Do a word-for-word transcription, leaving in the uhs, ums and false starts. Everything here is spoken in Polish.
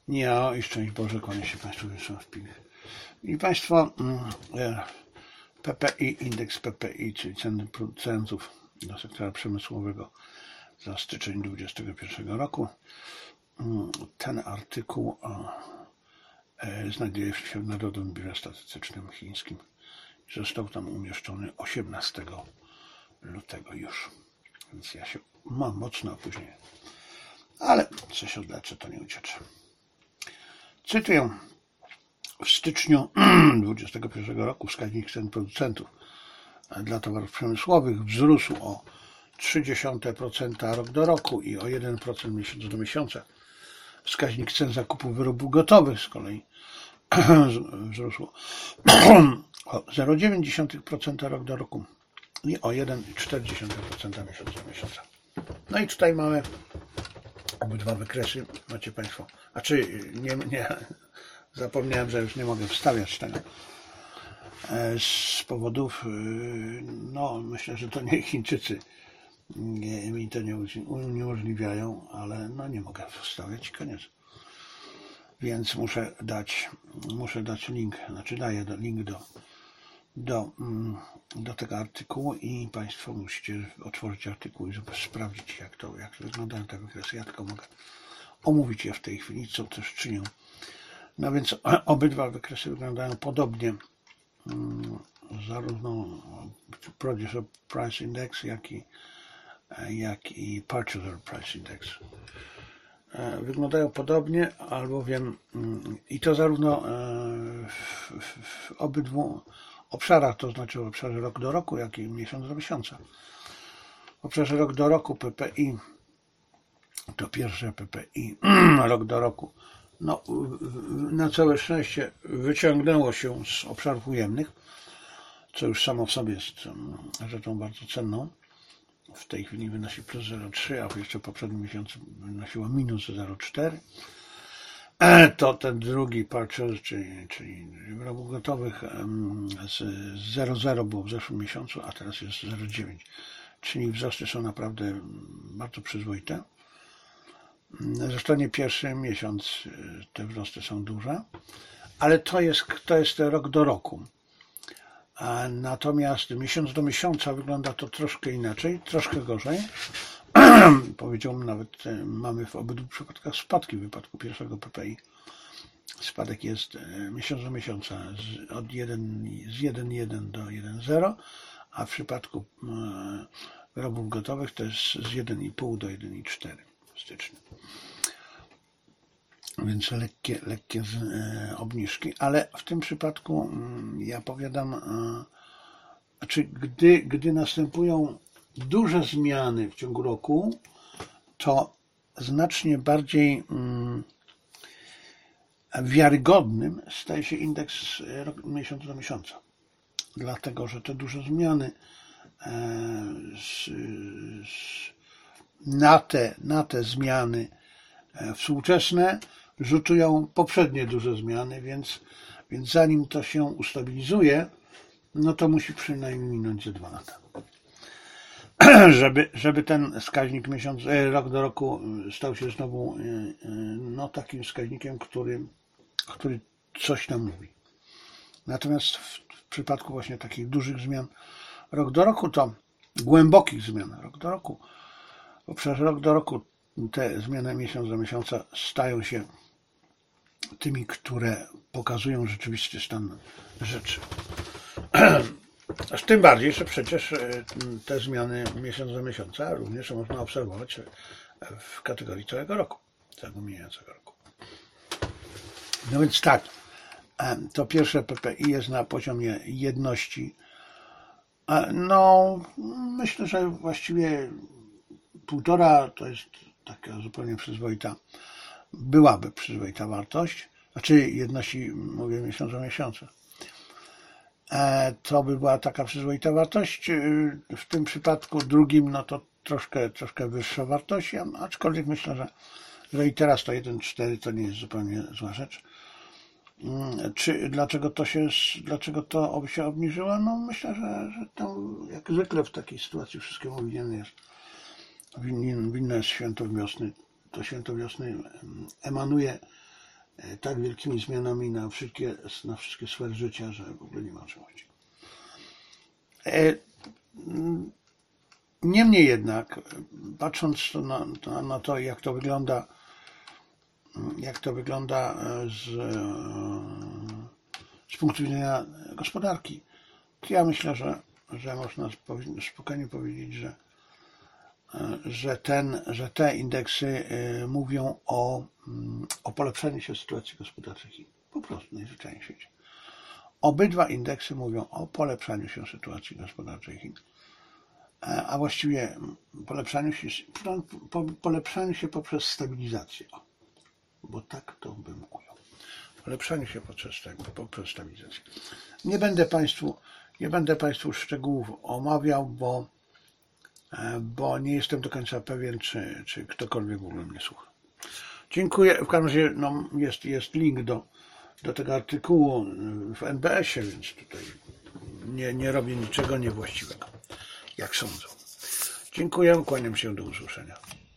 Ja i szczęść Boże, kłania się Państwu w piwie. I Państwo, P P I, indeks P P I, czyli ceny producentów do sektora przemysłowego za styczeń dwudziestego pierwszego roku. Ten artykuł znajduje się w Narodowym Biurze Statystycznym chińskim. Został tam umieszczony osiemnastego lutego już. Więc ja się mam mocno opóźnienie. Ale co się odleczę, to nie uciecze. Cytuję. W styczniu dwudziestego pierwszego roku wskaźnik cen producentów dla towarów przemysłowych wzrósł o trzy dziesiąte procent rok do roku i o jeden procent miesiąc do miesiąca. Wskaźnik cen zakupu wyrobów gotowych z kolei wzrósł o zero przecinek dziewięć procent rok do roku i o jeden przecinek cztery procent miesiąc do miesiąca. No i tutaj mamy obydwa wykresy, macie Państwo. A czy nie, nie zapomniałem, że już nie mogę wstawiać tego z powodów, no myślę, że to nie Chińczycy nie, mi to nie uniemożliwiają, ale no nie mogę wstawiać i koniec. Więc muszę dać, muszę dać link, znaczy daję link do, do, do tego artykułu i Państwo musicie otworzyć artykuł i żeby sprawdzić, jak to, jak to wyglądają te wykresy. Ja tylko mogę omówić je w tej chwili, co też czynią. No więc obydwa wykresy wyglądają podobnie, zarówno Producer Price Index, jak i, jak i Purchaser Price Index. Wyglądają podobnie, albowiem i to zarówno w, w, w obydwu obszarach, to znaczy w obszarze rok do roku, jak i miesiąc do miesiąca. W obszarze rok do roku P P I, to pierwsze P P I rok do roku, no na całe szczęście wyciągnęło się z obszarów ujemnych, co już samo w sobie jest rzeczą bardzo cenną. W tej chwili wynosi plus zero przecinek trzy, a w jeszcze poprzednim miesiącu wynosiło minus zero przecinek cztery. To ten drugi purchase, czyli, czyli wyrobów gotowych z zero przecinek zero było w zeszłym miesiącu, a teraz jest zero przecinek dziewięć. Czyli wzrosty są naprawdę bardzo przyzwoite. Zresztą nie pierwszy miesiąc te wzrosty są duże, ale to jest, to jest rok do roku. Natomiast miesiąc do miesiąca wygląda to troszkę inaczej, troszkę gorzej. Powiedziałbym nawet, mamy w obydwu przypadkach spadki. W wypadku pierwszego P P I spadek jest miesiąc do miesiąca z, od jeden, z jeden przecinek jeden do jeden przecinek zero, a w przypadku wyrobów gotowych to jest z jeden przecinek pięć do jeden przecinek cztery w styczniu. Więc lekkie, lekkie e, obniżki, ale w tym przypadku m, ja powiadam, e, znaczy gdy, gdy następują duże zmiany w ciągu roku, to znacznie bardziej m, wiarygodnym staje się indeks rok, miesiąc do miesiąca. Dlatego, że te duże zmiany e, z, z, na, te, na te zmiany e, współczesne rzutują poprzednie duże zmiany, więc, więc zanim to się ustabilizuje, no to musi przynajmniej minąć ze dwa lata. żeby, żeby ten wskaźnik miesiąc, rok do roku stał się znowu no, takim wskaźnikiem, który, który coś nam mówi. Natomiast w, w przypadku właśnie takich dużych zmian rok do roku, to głębokich zmian rok do roku, w obszarze rok do roku te zmiany miesiąc do miesiąca stają się tymi, które pokazują rzeczywisty stan rzeczy. Aż tym bardziej, że przecież te zmiany miesiąc do miesiąca również można obserwować w kategorii całego roku, całego mijającego roku. No więc tak, to pierwsze P P I jest na poziomie jedności. No, myślę, że właściwie półtora to jest taka zupełnie przyzwoita, byłaby przyzwoita wartość, znaczy jedności, mówię, miesiąc do miesiąca. To by była taka przyzwoita wartość. W tym przypadku drugim, no to troszkę, troszkę wyższa wartość, aczkolwiek myślę, że, że i teraz to jeden przecinek cztery to nie jest zupełnie zła rzecz. Czy, dlaczego to się, dlaczego to się obniżyło? No myślę, że, że to jak zwykle w takiej sytuacji wszystkiemu winien jest, winien, winno jest święto wiosny. To święto wiosny emanuje tak wielkimi zmianami na wszystkie, na wszystkie sfery życia, że w ogóle nie ma o czym mówić. Niemniej jednak, patrząc na, na, na to, jak to wygląda, jak to wygląda z, z punktu widzenia gospodarki, to ja myślę, że, że można spokojnie powiedzieć, że, że, ten, że te indeksy mówią o, o polepszeniu się sytuacji gospodarczej Chin. Po prostu najzwyczajniej w świecie. Obydwa indeksy mówią o polepszaniu się sytuacji gospodarczej Chin. A właściwie polepszaniu się, polepszaniu się poprzez stabilizację. Bo tak to bym ujął. Polepszaniu się poprzez, poprzez stabilizację. Nie będę Państwu, nie będę Państwu szczegółów omawiał, bo, bo nie jestem do końca pewien, czy, czy ktokolwiek w ogóle mnie słucha. Dziękuję. W każdym razie no, jest, jest link do, do tego artykułu w N B S ie, więc tutaj nie, nie robię niczego niewłaściwego, jak sądzą. Dziękuję, kłaniam się, do usłyszenia.